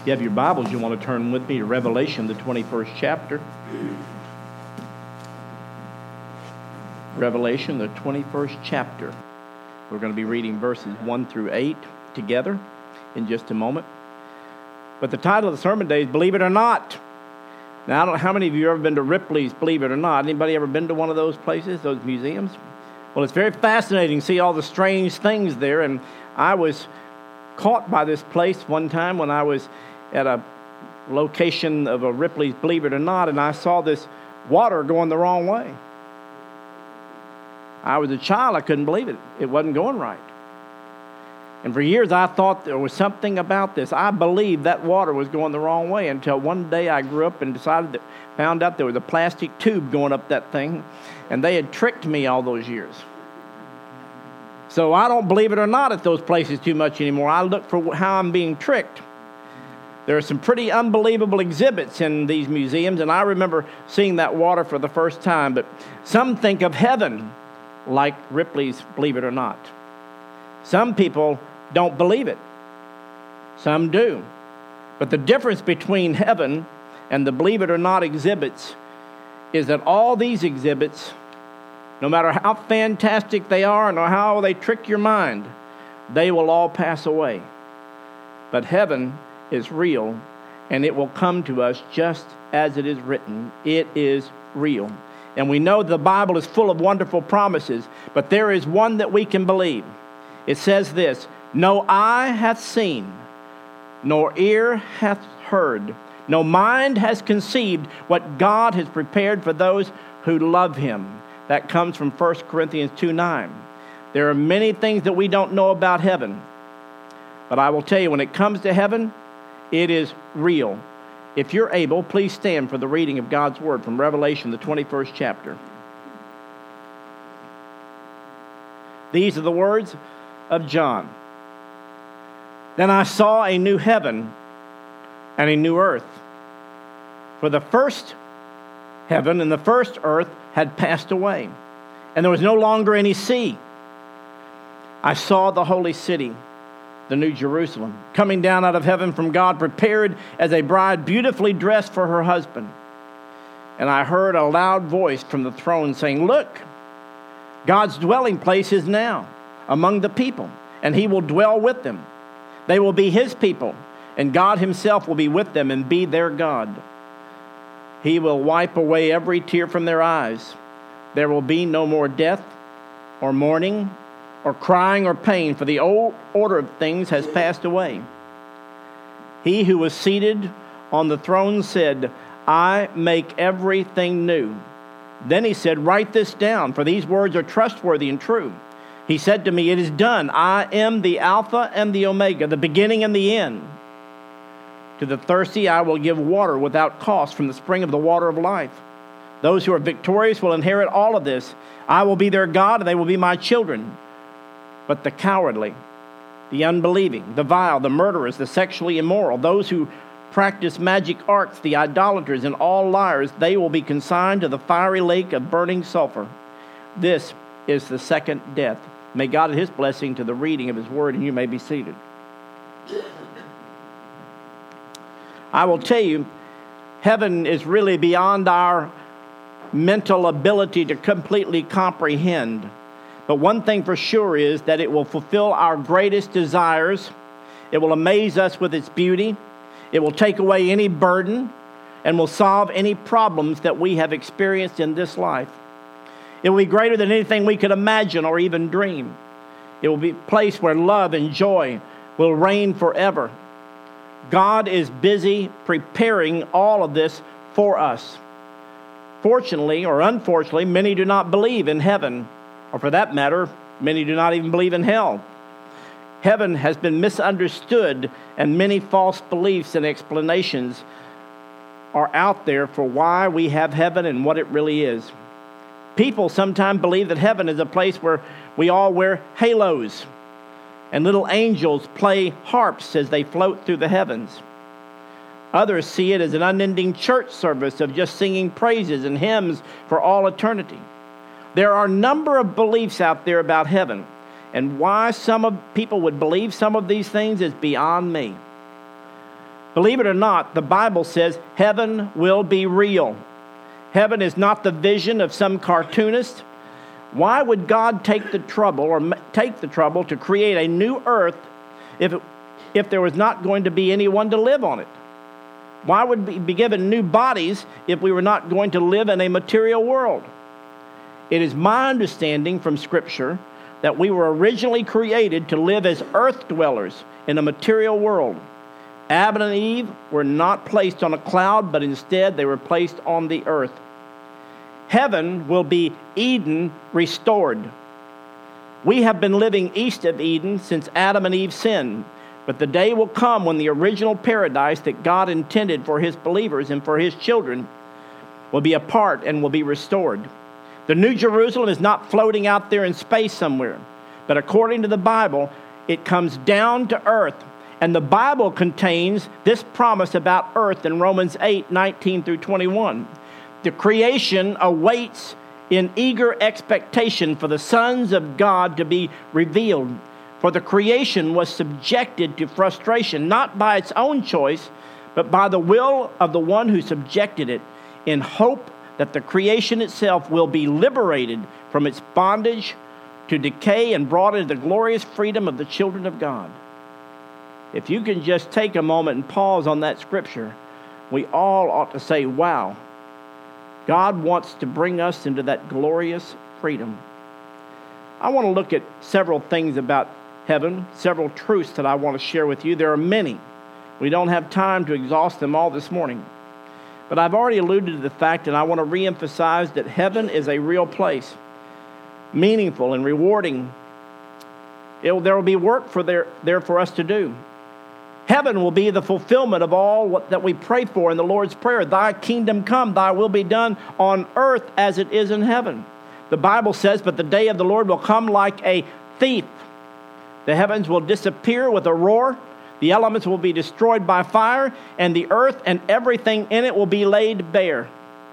If you have your Bibles, you want to turn with me to Revelation, the 21st chapter. Revelation, the 21st chapter. We're going to be reading verses 1 through 8 together in just a moment. But the title of the sermon today is Believe It or Not. Now, I don't know how many of you have ever been to Ripley's, believe it or not. Anybody ever been to one of those places, those museums? Well, it's very fascinating to see all the strange things there. And I was caught by this place one time when I was at a location of a Ripley's, believe it or not, and I saw this water going the wrong way. I was a child. I couldn't believe it. It wasn't going right. And for years, I thought there was something about this. I believed that water was going the wrong way until one day I grew up and found out there was a plastic tube going up that thing, and they had tricked me all those years. So I don't believe it or not at those places too much anymore. I look for how I'm being tricked. There are some pretty unbelievable exhibits in these museums, and I remember seeing that water for the first time. But some think of heaven like Ripley's, believe it or not. Some people don't believe it. Some do. But the difference between heaven and the believe it or not exhibits is that all these exhibits, no matter how fantastic they are and how they trick your mind, they will all pass away. But heaven is real, and it will come to us just as it is written. It is real. And we know the Bible is full of wonderful promises, but there is one that we can believe. It says this: no eye hath seen, nor ear hath heard, no mind has conceived what God has prepared for those who love him. That comes from 1 Corinthians 2:9. There are many things that we don't know about heaven, but I will tell you, when it comes to heaven, it is real. If you're able, please stand for the reading of God's Word from Revelation, the 21st chapter. These are the words of John. Then I saw a new heaven and a new earth. For the first heaven and the first earth had passed away, and there was no longer any sea. I saw the holy city, the New Jerusalem, coming down out of heaven from God, prepared as a bride beautifully dressed for her husband. And I heard a loud voice from the throne saying, look, God's dwelling place is now among the people, and he will dwell with them. They will be his people, and God himself will be with them and be their God. He will wipe away every tear from their eyes. There will be no more death or mourning or crying or pain, for the old order of things has passed away. He who was seated on the throne said, I make everything new. Then he said, write this down, for these words are trustworthy and true. He said to me, it is done. I am the Alpha and the Omega, the beginning and the end. To the thirsty I will give water without cost from the spring of the water of life. Those who are victorious will inherit all of this. I will be their God, and they will be my children. But the cowardly, the unbelieving, the vile, the murderers, the sexually immoral, those who practice magic arts, the idolaters, and all liars, they will be consigned to the fiery lake of burning sulfur. This is the second death. May God add his blessing to the reading of his word, and you may be seated. I will tell you, heaven is really beyond our mental ability to completely comprehend. But one thing for sure is that it will fulfill our greatest desires. It will amaze us with its beauty. It will take away any burden and will solve any problems that we have experienced in this life. It will be greater than anything we could imagine or even dream. It will be a place where love and joy will reign forever. God is busy preparing all of this for us. Fortunately or unfortunately, many do not believe in heaven. Or for that matter, many do not even believe in hell. Heaven has been misunderstood, and many false beliefs and explanations are out there for why we have heaven and what it really is. People sometimes believe that heaven is a place where we all wear halos and little angels play harps as they float through the heavens. Others see it as an unending church service of just singing praises and hymns for all eternity. There are a number of beliefs out there about heaven, and why some people would believe some of these things is beyond me. Believe it or not, the Bible says heaven will be real. Heaven is not the vision of some cartoonist. Why would God take the trouble to create a new earth if there was not going to be anyone to live on it? Why would we be given new bodies if we were not going to live in a material world? It is my understanding from Scripture that we were originally created to live as earth dwellers in a material world. Adam and Eve were not placed on a cloud, but instead they were placed on the earth. Heaven will be Eden restored. We have been living east of Eden since Adam and Eve sinned. But the day will come when the original paradise that God intended for His believers and for His children will be apart and will be restored. The New Jerusalem is not floating out there in space somewhere, but according to the Bible, it comes down to earth. And the Bible contains this promise about earth in Romans 8:19 through 21. The creation awaits in eager expectation for the sons of God to be revealed. For the creation was subjected to frustration, not by its own choice, but by the will of the one who subjected it, in hope that the creation itself will be liberated from its bondage to decay and brought into the glorious freedom of the children of God. If you can just take a moment and pause on that scripture, we all ought to say, wow, God wants to bring us into that glorious freedom. I want to look at several things about heaven, several truths that I want to share with you. There are many. We don't have time to exhaust them all this morning. But I've already alluded to the fact, and I want to reemphasize that heaven is a real place, meaningful and rewarding. There will be work there for us to do. Heaven will be the fulfillment of all that we pray for in the Lord's Prayer. Thy kingdom come, thy will be done on earth as it is in heaven. The Bible says, but the day of the Lord will come like a thief. The heavens will disappear with a roar. The elements will be destroyed by fire, and the earth and everything in it will be laid bare.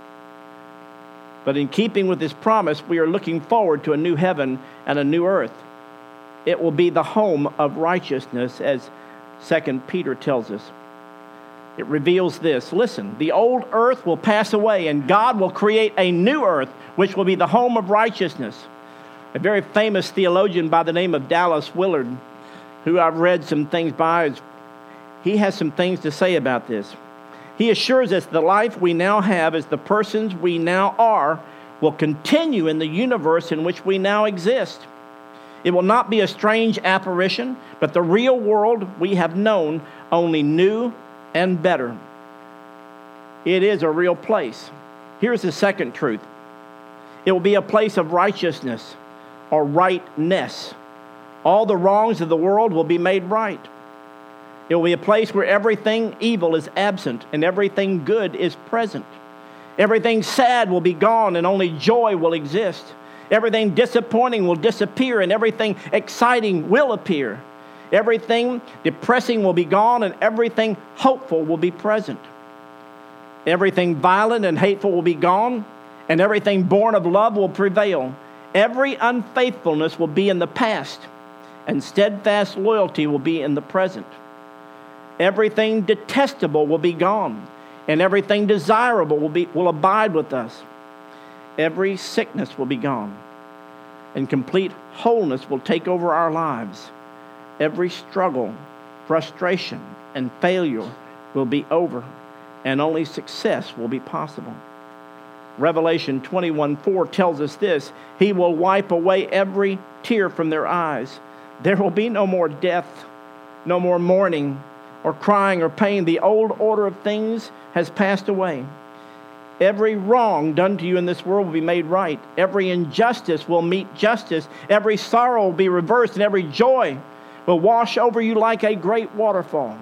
But in keeping with this promise, we are looking forward to a new heaven and a new earth. It will be the home of righteousness, as 2 Peter tells us. It reveals this. Listen, the old earth will pass away, and God will create a new earth, which will be the home of righteousness. A very famous theologian by the name of Dallas Willard, who I've read some things by, he has some things to say about this. He assures us the life we now have as the persons we now are will continue in the universe in which we now exist. It will not be a strange apparition, but the real world we have known, only new and better. It is a real place. Here's the second truth. It will be a place of righteousness or rightness. All the wrongs of the world will be made right. It will be a place where everything evil is absent and everything good is present. Everything sad will be gone and only joy will exist. Everything disappointing will disappear and everything exciting will appear. Everything depressing will be gone and everything hopeful will be present. Everything violent and hateful will be gone and everything born of love will prevail. Every unfaithfulness will be in the past, and steadfast loyalty will be in the present. Everything detestable will be gone, and everything desirable will abide with us. Every sickness will be gone, and complete wholeness will take over our lives. Every struggle, frustration, and failure will be over, and only success will be possible. Revelation 21:4 tells us this. He will wipe away every tear from their eyes. There will be no more death, no more mourning or crying or pain. The old order of things has passed away. Every wrong done to you in this world will be made right. Every injustice will meet justice. Every sorrow will be reversed, and every joy will wash over you like a great waterfall.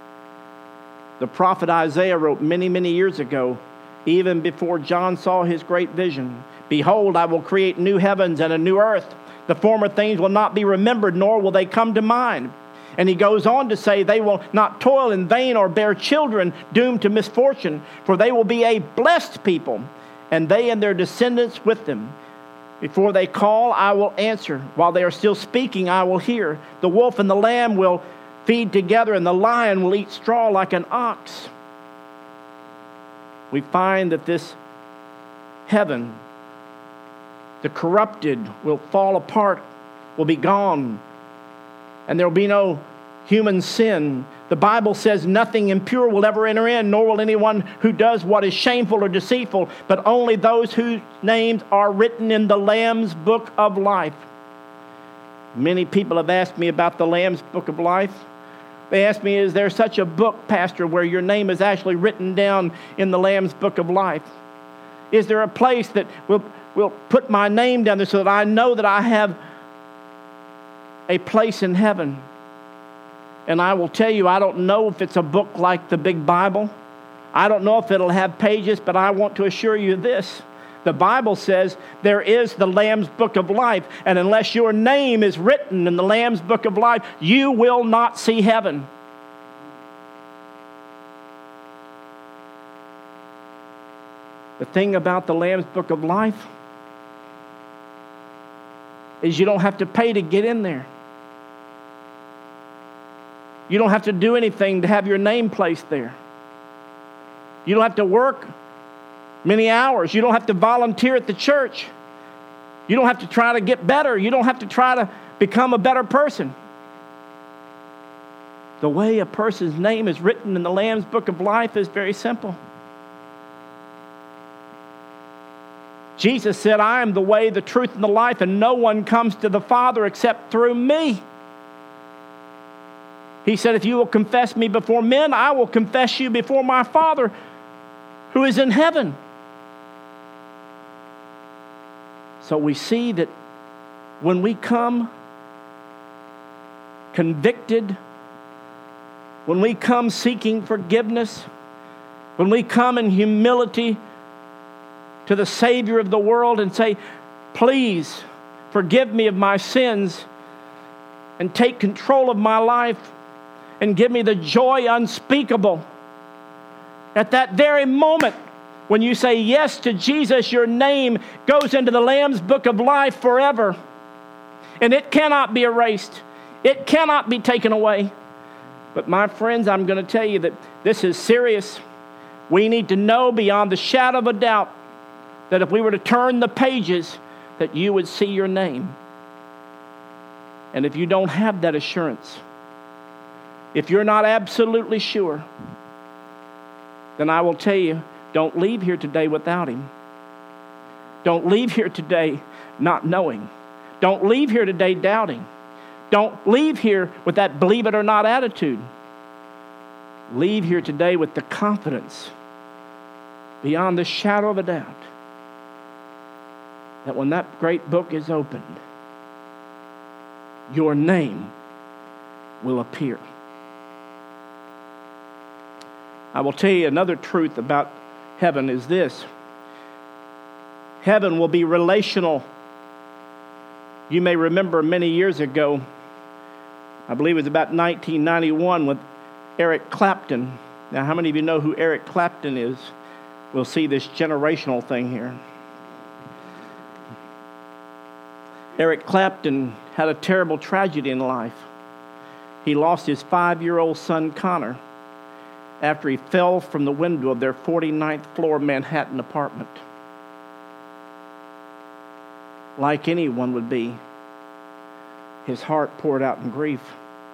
The prophet Isaiah wrote many, many years ago, even before John saw his great vision, behold, I will create new heavens and a new earth. The former things will not be remembered, nor will they come to mind. And he goes on to say, they will not toil in vain or bear children doomed to misfortune, for they will be a blessed people, and they and their descendants with them. Before they call, I will answer. While they are still speaking, I will hear. The wolf and the lamb will feed together, and the lion will eat straw like an ox. We find that this heaven, the corrupted, will fall apart, will be gone, and there will be no human sin. The Bible says nothing impure will ever enter in, nor will anyone who does what is shameful or deceitful, but only those whose names are written in the Lamb's Book of Life. Many people have asked me about the Lamb's Book of Life. They asked me, is there such a book, Pastor, where your name is actually written down in the Lamb's Book of Life? Is there a place that will put my name down there so that I know that I have a place in heaven? And I will tell you, I don't know if it's a book like the Big Bible. I don't know if it'll have pages, but I want to assure you this. The Bible says there is the Lamb's Book of Life, and unless your name is written in the Lamb's Book of Life, you will not see heaven. The thing about the Lamb's Book of Life is you don't have to pay to get in there. You don't have to do anything to have your name placed there. You don't have to work many hours. You don't have to volunteer at the church. You don't have to try to get better. You don't have to try to become a better person. The way a person's name is written in the Lamb's Book of Life is very simple. Jesus said, I am the way, the truth, and the life, and no one comes to the Father except through me. He said, if you will confess me before men, I will confess you before my Father who is in heaven. So we see that when we come convicted, when we come seeking forgiveness, when we come in humility to the Savior of the world and say, please forgive me of my sins and take control of my life and give me the joy unspeakable. At that very moment, when you say yes to Jesus, your name goes into the Lamb's Book of Life forever. And it cannot be erased. It cannot be taken away. But my friends, I'm going to tell you that this is serious. We need to know beyond the shadow of a doubt that if we were to turn the pages, that you would see your name. And if you don't have that assurance, if you're not absolutely sure, then I will tell you, don't leave here today without Him. Don't leave here today not knowing. Don't leave here today doubting. Don't leave here with that believe it or not attitude. Leave here today with the confidence beyond the shadow of a doubt that when that great book is opened, your name will appear. I will tell you another truth about heaven is this. Heaven will be relational. You may remember many years ago, I believe it was about 1991 with Eric Clapton. Now, how many of you know who Eric Clapton is? We'll see this generational thing here. Eric Clapton had a terrible tragedy in life. He lost his 5-year-old son, Connor, after he fell from the window of their 49th floor Manhattan apartment. Like anyone would be, his heart poured out in grief.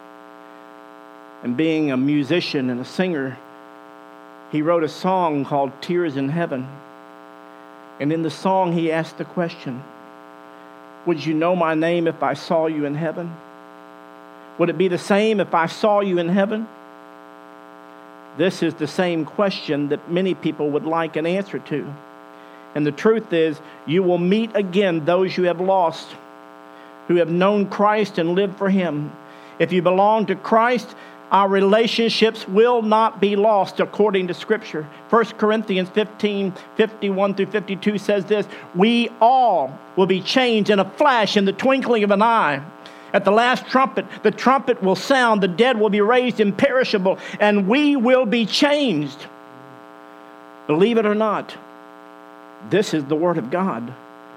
And being a musician and a singer, he wrote a song called Tears in Heaven. And in the song, he asked the question, would you know my name if I saw you in heaven? Would it be the same if I saw you in heaven? This is the same question that many people would like an answer to. And the truth is, you will meet again those you have lost, who have known Christ and lived for Him. If you belong to Christ, our relationships will not be lost according to Scripture. 1 Corinthians 15, 51 through 52 says this, we all will be changed in a flash, in the twinkling of an eye. At the last trumpet, the trumpet will sound, the dead will be raised imperishable, and we will be changed. Believe it or not, this is the Word of God.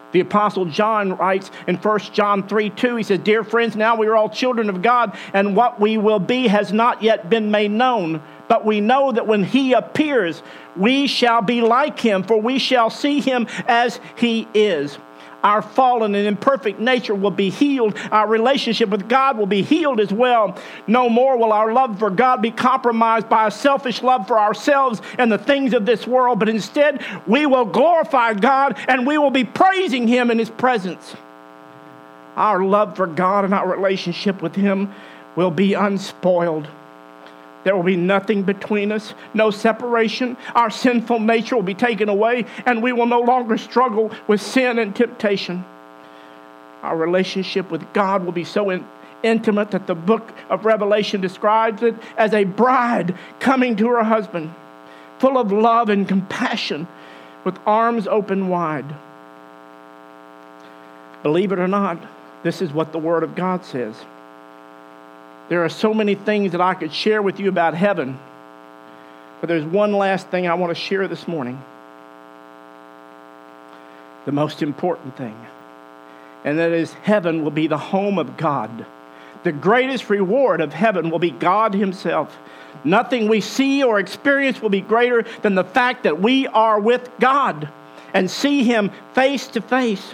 The Apostle John writes in 1 John 3:2, he says, "Dear friends, now we are all children of God, and what we will be has not yet been made known. But we know that when he appears, we shall be like him, for we shall see him as he is." Our fallen and imperfect nature will be healed. Our relationship with God will be healed as well. No more will our love for God be compromised by a selfish love for ourselves and the things of this world, but instead we will glorify God and we will be praising him in his presence. Our love for God and our relationship with him will be unspoiled. There will be nothing between us, no separation. Our sinful nature will be taken away, and we will no longer struggle with sin and temptation. Our relationship with God will be so intimate that the book of Revelation describes it as a bride coming to her husband, full of love and compassion, with arms open wide. Believe it or not, this is what the Word of God says. There are so many things that I could share with you about heaven, but there's one last thing I want to share this morning. The most important thing, and that is heaven will be the home of God. The greatest reward of heaven will be God himself. Nothing we see or experience will be greater than the fact that we are with God and see him face to face.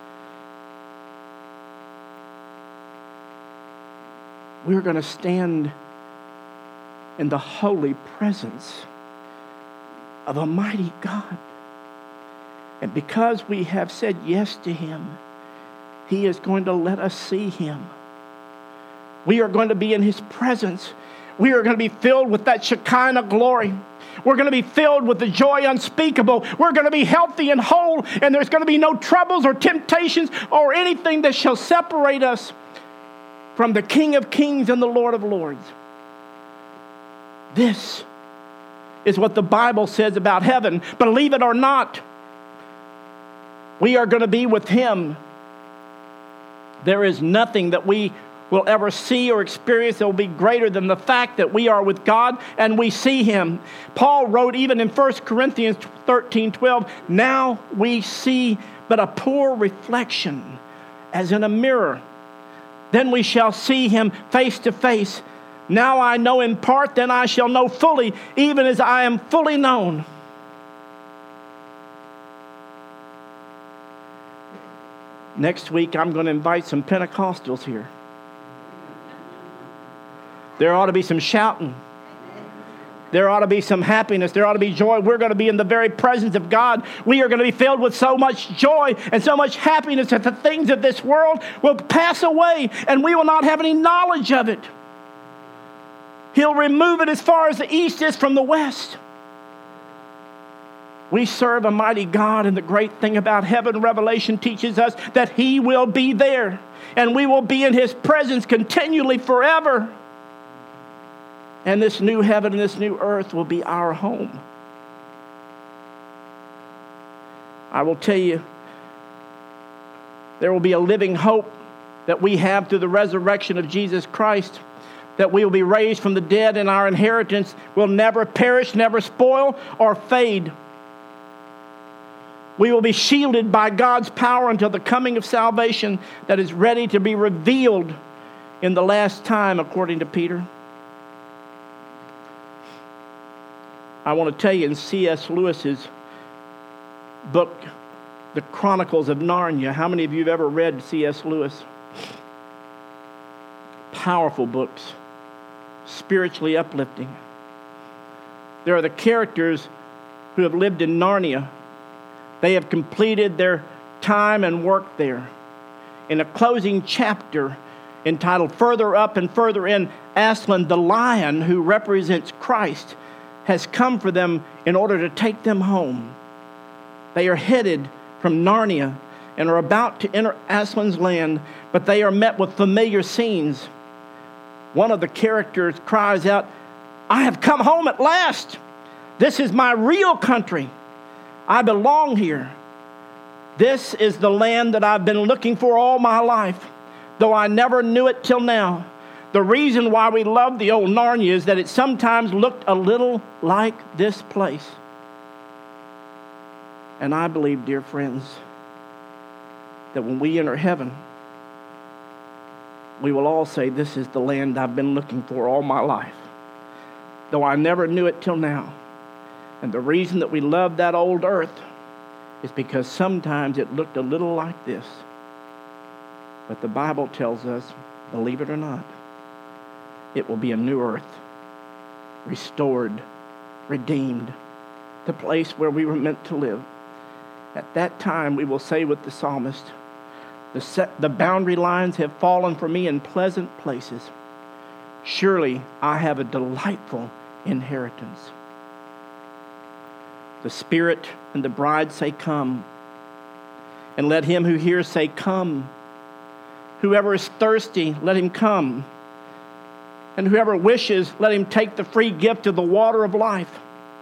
We're going to stand in the holy presence of a mighty God. And because we have said yes to him, he is going to let us see him. We are going to be in his presence. We are going to be filled with that Shekinah glory. We're going to be filled with the joy unspeakable. We're going to be healthy and whole, and there's going to be no troubles or temptations or anything that shall separate us from the King of Kings and the Lord of Lords. This is what the Bible says about heaven. Believe it or not, we are going to be with him. There is nothing that we will ever see or experience that will be greater than the fact that we are with God and we see him. Paul wrote even in 1 Corinthians 13:12, "Now we see but a poor reflection as in a mirror. Then we shall see him face to face. Now I know in part, then I shall know fully, even as I am fully known." Next week, I'm going to invite some Pentecostals here. There ought to be some shouting. There ought to be some happiness. There ought to be joy. We're going to be in the very presence of God. We are going to be filled with so much joy and so much happiness that the things of this world will pass away and we will not have any knowledge of it. He'll remove it as far as the east is from the west. We serve a mighty God, and the great thing about heaven, Revelation teaches us that he will be there, and we will be in his presence continually forever. And this new heaven and this new earth will be our home. I will tell you, there will be a living hope that we have through the resurrection of Jesus Christ, that we will be raised from the dead, and our inheritance will never perish, never spoil, or fade. We will be shielded by God's power until the coming of salvation that is ready to be revealed in the last time, according to Peter. I want to tell you, in C.S. Lewis's book, The Chronicles of Narnia, how many of you have ever read C.S. Lewis? Powerful books, spiritually uplifting. There are the characters who have lived in Narnia. They have completed their time and work there. In a closing chapter entitled Further Up and Further In, Aslan, the lion who represents Christ, has come for them in order to take them home. They are headed from Narnia and are about to enter Aslan's land, but they are met with familiar scenes. One of the characters cries out, "I have come home at last. This is my real country. I belong here. This is the land that I've been looking for all my life, though I never knew it till now. The reason why we love the old Narnia is that it sometimes looked a little like this place." And I believe, dear friends, that when we enter heaven, we will all say, this is the land I've been looking for all my life, though I never knew it till now. And the reason that we love that old earth is because sometimes it looked a little like this. But the Bible tells us, believe it or not, it will be a new earth, restored, redeemed, the place where we were meant to live. At that time, we will say with the psalmist, the boundary lines have fallen for me in pleasant places. Surely I have a delightful inheritance. The Spirit and the bride say, come. And let him who hears say, come. Whoever is thirsty, let him come. And whoever wishes, let him take the free gift of the water of life.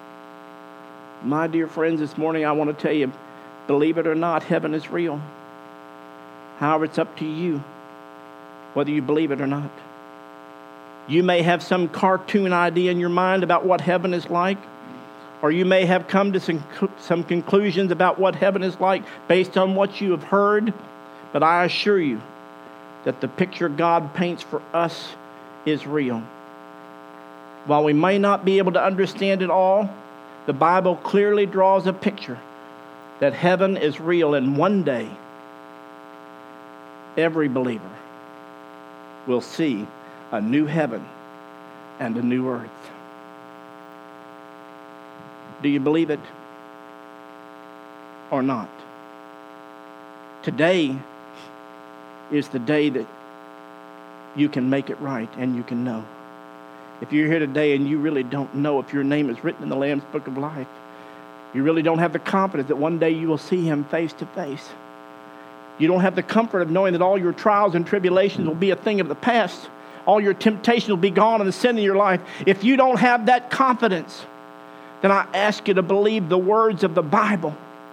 My dear friends, this morning I want to tell you, believe it or not, heaven is real. However, it's up to you whether you believe it or not. You may have some cartoon idea in your mind about what heaven is like, or you may have come to some conclusions about what heaven is like based on what you have heard, but I assure you that the picture God paints for us is real. While we may not be able to understand it all, the Bible clearly draws a picture that heaven is real, and one day every believer will see a new heaven and a new earth. Do you believe it or not? Today is the day that you can make it right and you can know. If you're here today and you really don't know if your name is written in the Lamb's Book of Life, you really don't have the confidence that one day you will see him face to face. You don't have the comfort of knowing that all your trials and tribulations will be a thing of the past. All your temptation will be gone and the sin in your life. If you don't have that confidence, then I ask you to believe the words of the Bible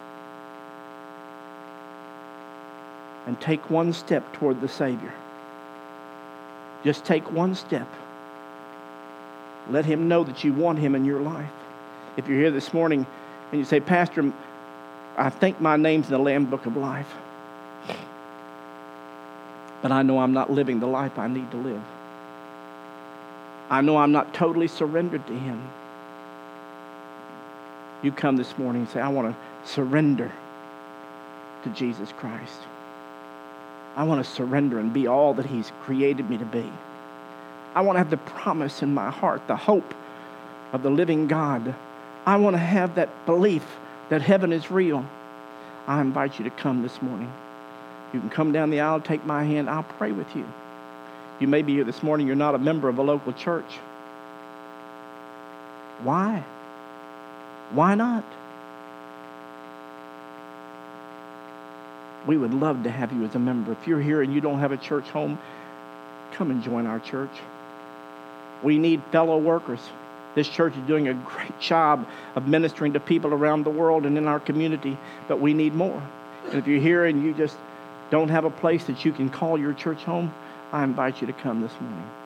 and take one step toward the Savior. Just take one step. Let him know that you want him in your life. If you're here this morning and you say, Pastor, I think my name's in the Lamb Book of Life, but I know I'm not living the life I need to live. I know I'm not totally surrendered to him. You come this morning and say, I want to surrender to Jesus Christ. I want to surrender and be all that he's created me to be. I want to have the promise in my heart, the hope of the living God. I want to have that belief that heaven is real. I invite you to come this morning. You can come down the aisle, take my hand, I'll pray with you. You may be here this morning, you're not a member of a local church. Why? Why not? We would love to have you as a member. If you're here and you don't have a church home, come and join our church. We need fellow workers. This church is doing a great job of ministering to people around the world and in our community, but we need more. And if you're here and you just don't have a place that you can call your church home, I invite you to come this morning.